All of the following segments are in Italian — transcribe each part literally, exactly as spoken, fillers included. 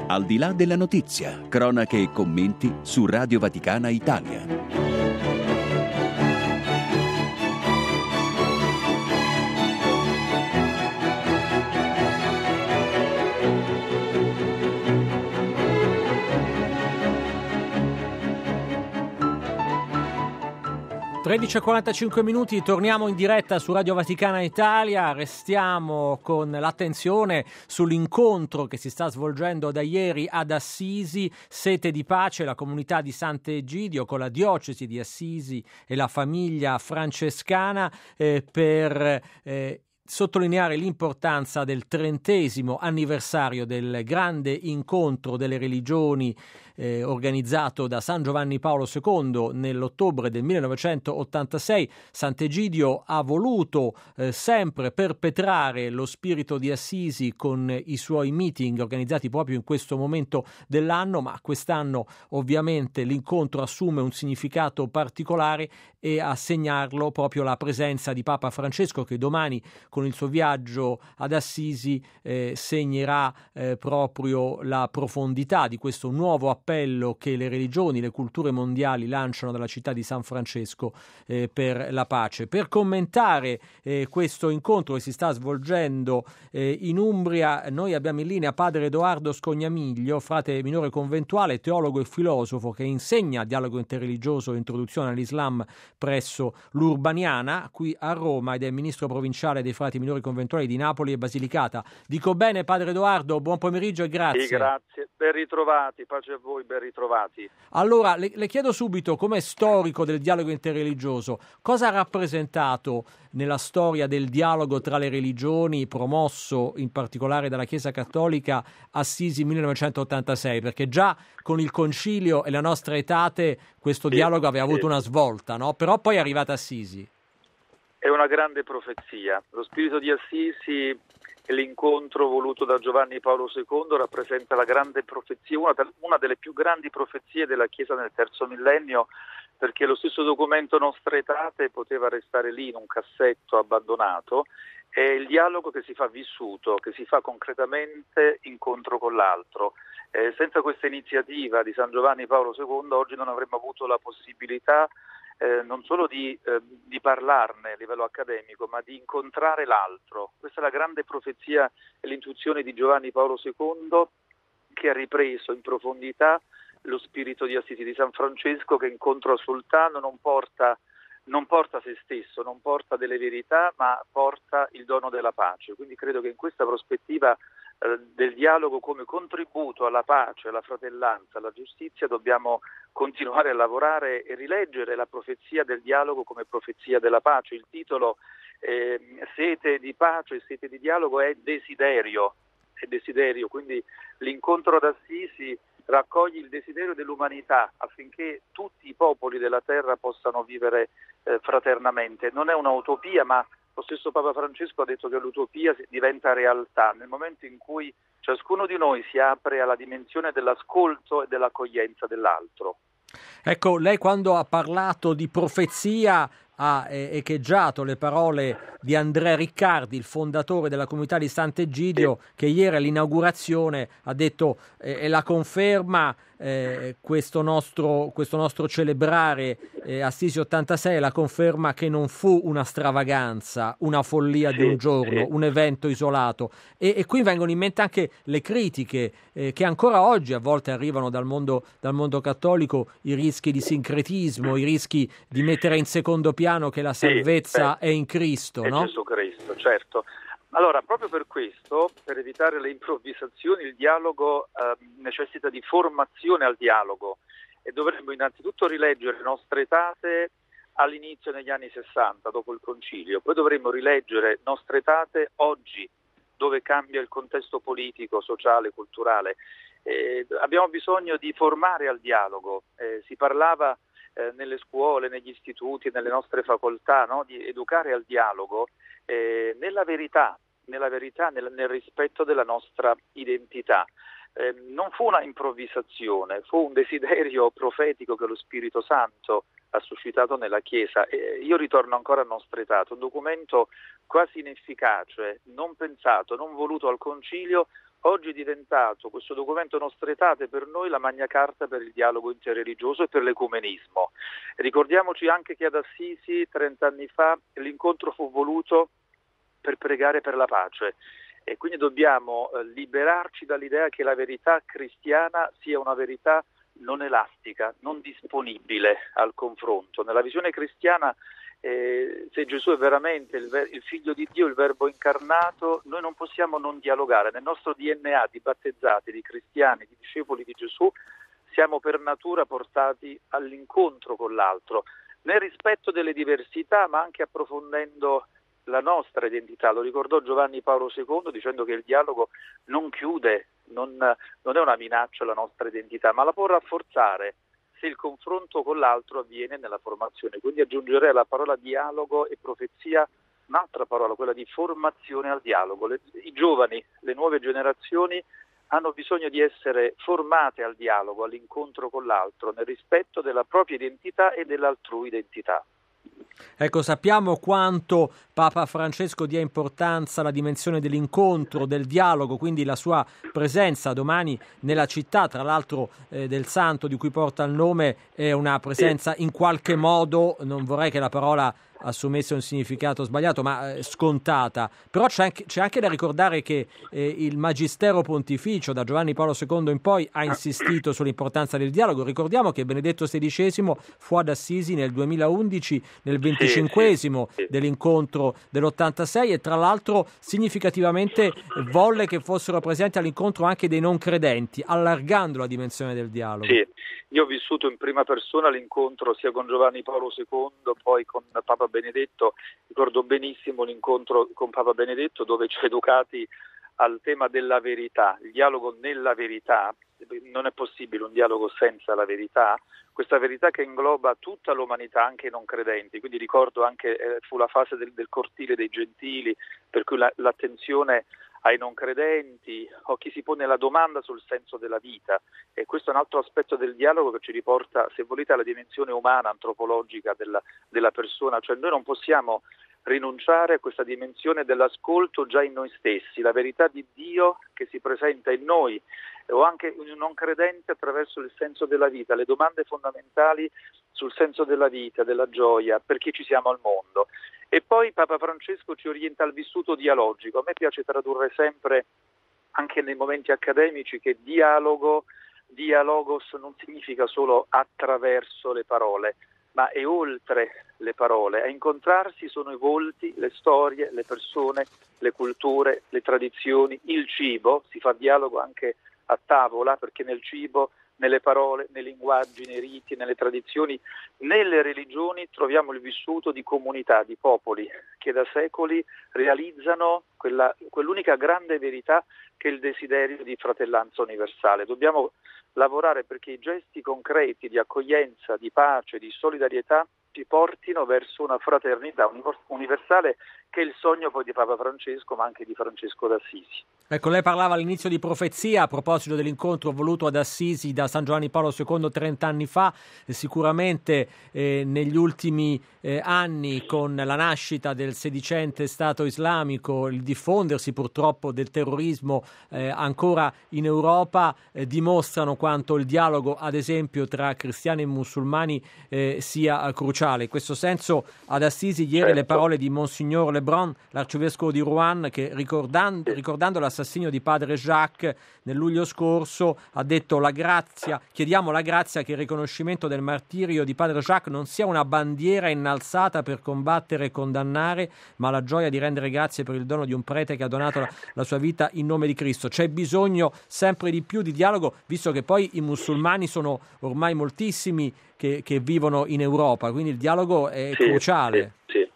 Al di là della notizia, cronache e commenti su Radio Vaticana Italia. tredici e quarantacinque minuti, torniamo in diretta su Radio Vaticana Italia, restiamo con l'attenzione sull'incontro che si sta svolgendo da ieri ad Assisi, Sete di Pace, la comunità di Sant'Egidio con la diocesi di Assisi e la famiglia francescana eh, per eh, sottolineare l'importanza del trentesimo anniversario del grande incontro delle religioni eh, organizzato da San Giovanni Paolo secondo nell'ottobre del millenovecentottantasei. Sant'Egidio ha voluto eh, sempre perpetrare lo spirito di Assisi con i suoi meeting organizzati proprio in questo momento dell'anno, ma quest'anno ovviamente l'incontro assume un significato particolare e a segnarlo proprio la presenza di Papa Francesco, che domani con il suo viaggio ad Assisi eh, segnerà eh, proprio la profondità di questo nuovo appello che le religioni, le culture mondiali lanciano dalla città di San Francesco eh, per la pace. Per commentare eh, questo incontro che si sta svolgendo eh, in Umbria, noi abbiamo in linea padre Edoardo Scognamiglio, frate minore conventuale, teologo e filosofo che insegna dialogo interreligioso e introduzione all'Islam presso l'Urbaniana qui a Roma ed è ministro provinciale dei frati minori conventuali di Napoli e Basilicata. Dico bene, padre Edoardo, buon pomeriggio e grazie. Sì, grazie, ben ritrovati, pace a voi, ben ritrovati. Allora, le, le chiedo subito, come storico del dialogo interreligioso, cosa ha rappresentato nella storia del dialogo tra le religioni, promosso in particolare dalla Chiesa Cattolica, Assisi millenovecentottantasei? Perché già con il Concilio e la Nostra Aetate questo sì, dialogo aveva sì. avuto una svolta, no? Però poi è arrivata Assisi. È una grande profezia. Lo spirito di Assisi e l'incontro voluto da Giovanni Paolo secondo rappresenta la grande profezia, una, una delle più grandi profezie della Chiesa nel terzo millennio, perché lo stesso documento Nostra Aetate poteva restare lì in un cassetto abbandonato. È il dialogo che si fa vissuto, che si fa concretamente incontro con l'altro. Eh, senza questa iniziativa di San Giovanni Paolo secondo oggi non avremmo avuto la possibilità Eh, non solo di, eh, di parlarne a livello accademico, ma di incontrare l'altro. Questa è la grande profezia e l'intuizione di Giovanni Paolo secondo, che ha ripreso in profondità lo spirito di Assisi di San Francesco, che incontro al sultano non porta, non porta se stesso, non porta delle verità, ma porta il dono della pace. Quindi credo che in questa prospettiva eh, del dialogo come contributo alla pace, alla fratellanza, alla giustizia, dobbiamo continuare a lavorare e rileggere la profezia del dialogo come profezia della pace. Il titolo eh, Sete di pace, sete di dialogo è desiderio, è desiderio, quindi l'incontro ad Assisi raccoglie il desiderio dell'umanità affinché tutti i popoli della terra possano vivere eh, fraternamente. Non è un'utopia, ma lo stesso Papa Francesco ha detto che l'utopia diventa realtà nel momento in cui ciascuno di noi si apre alla dimensione dell'ascolto e dell'accoglienza dell'altro. Ecco, lei quando ha parlato di profezia ha echeggiato le parole di Andrea Riccardi, il fondatore della comunità di Sant'Egidio, che ieri all'inaugurazione ha detto eh, è la conferma eh, questo nostro questo nostro celebrare eh, Assisi ottantasei è la conferma che non fu una stravaganza, una follia sì, di un giorno, sì. un evento isolato. E, e qui vengono in mente anche le critiche eh, che ancora oggi a volte arrivano dal mondo, dal mondo cattolico, i rischi di sincretismo, i rischi di mettere in secondo piano che la salvezza sì, è in Cristo, è no? Gesù Cristo, certo. Allora, proprio per questo, per evitare le improvvisazioni, il dialogo eh, necessita di formazione al dialogo e dovremmo innanzitutto rileggere Nostra Aetate all'inizio negli anni sessanta, dopo il Concilio, poi dovremmo rileggere Nostra Aetate oggi, dove cambia il contesto politico, sociale, culturale. Eh, abbiamo bisogno di formare al dialogo, eh, si parlava eh, nelle scuole, negli istituti, nelle nostre facoltà, no? Di educare al dialogo eh, nella verità, nella verità, nel, nel rispetto della nostra identità. Eh, non fu una improvvisazione, fu un desiderio profetico che lo Spirito Santo ha suscitato nella Chiesa. E io ritorno ancora a Nostra Aetate, un documento quasi inefficace, non pensato, non voluto al Concilio, oggi è diventato questo documento Nostra Aetate per noi la Magna Carta per il dialogo interreligioso e per l'ecumenismo. Ricordiamoci anche che ad Assisi trent'anni fa l'incontro fu voluto per pregare per la pace e quindi dobbiamo eh, liberarci dall'idea che la verità cristiana sia una verità non elastica, non disponibile al confronto. Nella visione cristiana Eh, se Gesù è veramente il, ver- il figlio di Dio, il verbo incarnato, noi non possiamo non dialogare. Nel nostro D N A di battezzati, di cristiani, di discepoli di Gesù, siamo per natura portati all'incontro con l'altro, nel rispetto delle diversità, ma anche approfondendo la nostra identità. Lo ricordò Giovanni Paolo secondo dicendo che il dialogo non chiude, non, non è una minaccia alla nostra identità, ma la può rafforzare se il confronto con l'altro avviene nella formazione. Quindi aggiungerei alla parola dialogo e profezia un'altra parola, quella di formazione al dialogo. Le, I giovani, le nuove generazioni hanno bisogno di essere formate al dialogo, all'incontro con l'altro, nel rispetto della propria identità e dell'altrui identità. Ecco, sappiamo quanto Papa Francesco dia importanza alla dimensione dell'incontro, del dialogo, quindi la sua presenza domani nella città, tra l'altro eh, del santo di cui porta il nome, è una presenza in qualche modo, non vorrei che la parola assumesse un significato sbagliato, ma eh, scontata. Però c'è anche, c'è anche da ricordare che eh, il Magistero Pontificio da Giovanni Paolo secondo in poi ha insistito sull'importanza del dialogo. Ricordiamo che Benedetto sedicesimo fu ad Assisi nel duemilaundici, nel venticinquesimo sì, sì, sì. dell'incontro dell'ottantasei, e tra l'altro significativamente volle che fossero presenti all'incontro anche dei non credenti, allargando la dimensione del dialogo. Sì. Io ho vissuto in prima persona l'incontro sia con Giovanni Paolo secondo, poi con Papa Benedetto. Ricordo benissimo l'incontro con Papa Benedetto dove ci ha educati al tema della verità, il dialogo nella verità. Non è possibile un dialogo senza la verità, questa verità che ingloba tutta l'umanità, anche i non credenti. Quindi ricordo anche, eh, fu la fase del, del cortile dei gentili, per cui la, l'attenzione ai non credenti o chi si pone la domanda sul senso della vita, e questo è un altro aspetto del dialogo che ci riporta, se volete, alla dimensione umana, antropologica della, della persona. Cioè noi non possiamo rinunciare a questa dimensione dell'ascolto già in noi stessi, la verità di Dio che si presenta in noi o anche in un non credente attraverso il senso della vita, le domande fondamentali sul senso della vita, della gioia, perché ci siamo al mondo. E poi Papa Francesco ci orienta al vissuto dialogico. A me piace tradurre sempre, anche nei momenti accademici, che dialogo, dialogos non significa solo attraverso le parole, ma è oltre le parole. A incontrarsi sono i volti, le storie, le persone, le culture, le tradizioni, il cibo. Si fa dialogo anche a tavola, perché nel cibo, nelle parole, nei linguaggi, nei riti, nelle tradizioni, nelle religioni troviamo il vissuto di comunità, di popoli che da secoli realizzano quella, quell'unica grande verità che è il desiderio di fratellanza universale. Dobbiamo lavorare perché i gesti concreti di accoglienza, di pace, di solidarietà ci portino verso una fraternità universale che è il sogno poi di Papa Francesco, ma anche di Francesco d'Assisi. Ecco, lei parlava all'inizio di profezia a proposito dell'incontro voluto ad Assisi da San Giovanni Paolo secondo trent'anni fa. Eh, sicuramente eh, negli ultimi eh, anni, con la nascita del sedicente Stato islamico, il diffondersi purtroppo del terrorismo eh, ancora in Europa, eh, dimostrano quanto il dialogo, ad esempio, tra cristiani e musulmani eh, sia cruciale. In questo senso ad Assisi ieri certo. Le parole di Monsignor Lebrun, l'arcivescovo di Rouen, che ricordando, ricordando l'assassinio di padre Jacques nel luglio scorso ha detto: la grazia, chiediamo la grazia che il riconoscimento del martirio di padre Jacques non sia una bandiera innalzata per combattere e condannare, ma la gioia di rendere grazie per il dono di un prete che ha donato la, la sua vita in nome di Cristo. C'è bisogno sempre di più di dialogo, visto che poi i musulmani sono ormai moltissimi che, che vivono in Europa, quindi il dialogo è sì, cruciale. Sì, sì.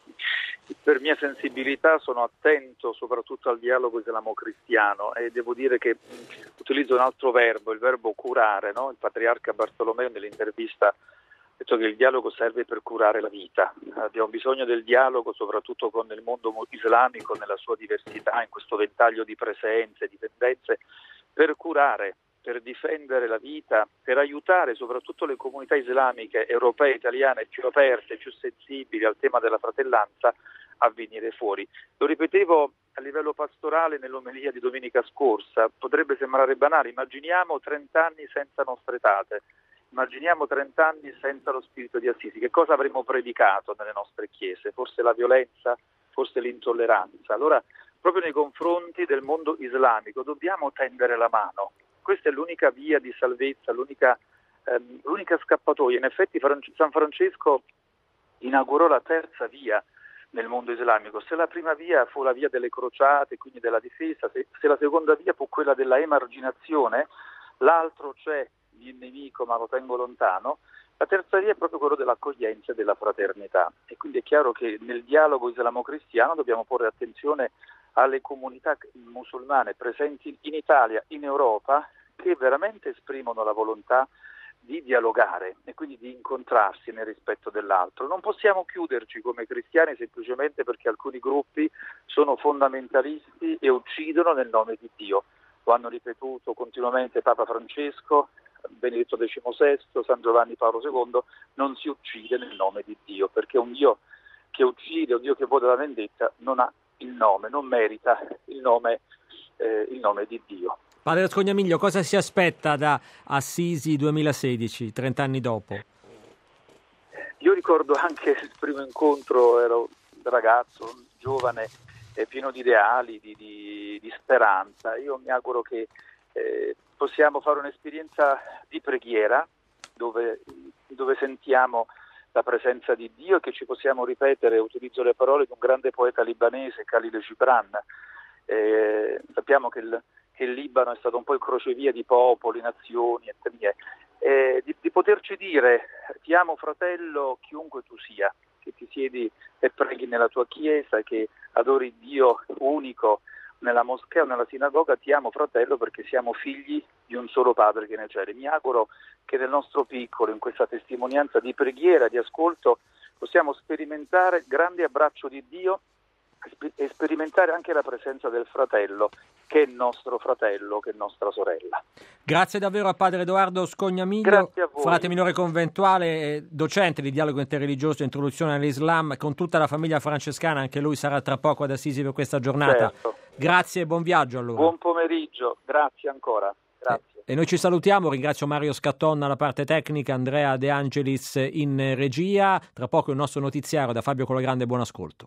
Per mia sensibilità sono attento soprattutto al dialogo islamo-cristiano e devo dire che utilizzo un altro verbo, il verbo curare, no? Il patriarca Bartolomeo nell'intervista ha detto che il dialogo serve per curare la vita. Abbiamo bisogno del dialogo soprattutto con il mondo islamico nella sua diversità, in questo ventaglio di presenze, di tendenze, per curare, per difendere la vita, per aiutare soprattutto le comunità islamiche europee, italiane, più aperte, più sensibili al tema della fratellanza a venire fuori. Lo ripetevo a livello pastorale nell'omelia di domenica scorsa. Potrebbe sembrare banale, immaginiamo trent'anni senza nostre tate, immaginiamo trent'anni senza lo spirito di Assisi. Che cosa avremmo predicato nelle nostre chiese? Forse la violenza, forse l'intolleranza. Allora, proprio nei confronti del mondo islamico dobbiamo tendere la mano. Questa è l'unica via di salvezza, l'unica, ehm, l'unica scappatoia. In effetti San Francesco inaugurò la terza via nel mondo islamico. Se la prima via fu la via delle crociate, quindi della difesa, se, se la seconda via fu quella della emarginazione, l'altro c'è il nemico ma lo tengo lontano, la terza via è proprio quello dell'accoglienza e della fraternità. E quindi è chiaro che nel dialogo islamo-cristiano dobbiamo porre attenzione alle comunità musulmane presenti in Italia, in Europa, che veramente esprimono la volontà di dialogare e quindi di incontrarsi nel rispetto dell'altro. Non possiamo chiuderci come cristiani semplicemente perché alcuni gruppi sono fondamentalisti e uccidono nel nome di Dio. Lo hanno ripetuto continuamente Papa Francesco, Benedetto diciannovesimo, San Giovanni Paolo secondo, non si uccide nel nome di Dio, perché un Dio che uccide, un Dio che vota la vendetta non ha il nome, non merita il nome, eh, il nome di Dio. Padre Scognamiglio, cosa si aspetta da Assisi duemilasedici, trent'anni dopo? Io ricordo anche il primo incontro, ero un ragazzo, giovane, eh, pieno di ideali, di, di, di speranza. Io mi auguro che eh, possiamo fare un'esperienza di preghiera dove, dove sentiamo la presenza di Dio e che ci possiamo ripetere, utilizzo le parole di un grande poeta libanese, Khalil Gibran. Eh, sappiamo che il che il Libano è stato un po' il crocevia di popoli, nazioni, etnie, eh, di, di poterci dire ti amo fratello chiunque tu sia, che ti siedi e preghi nella tua chiesa, che adori Dio unico nella moschea o nella sinagoga, ti amo fratello perché siamo figli di un solo Padre che è nei cieli. Mi auguro che nel nostro piccolo, in questa testimonianza di preghiera, di ascolto, possiamo sperimentare il grande abbraccio di Dio e sperimentare anche la presenza del fratello, che è nostro fratello, che è nostra sorella. Grazie davvero a Padre Edoardo Scognamiglio, frate minore conventuale, docente di dialogo interreligioso e introduzione all'Islam, con tutta la famiglia francescana. Anche lui sarà tra poco ad Assisi per questa giornata. Certo. Grazie e buon viaggio allora. Buon pomeriggio, grazie ancora. Grazie. E noi ci salutiamo, ringrazio Mario Scattonna alla parte tecnica, Andrea De Angelis in regia. Tra poco il nostro notiziario da Fabio Colagrande, buon ascolto.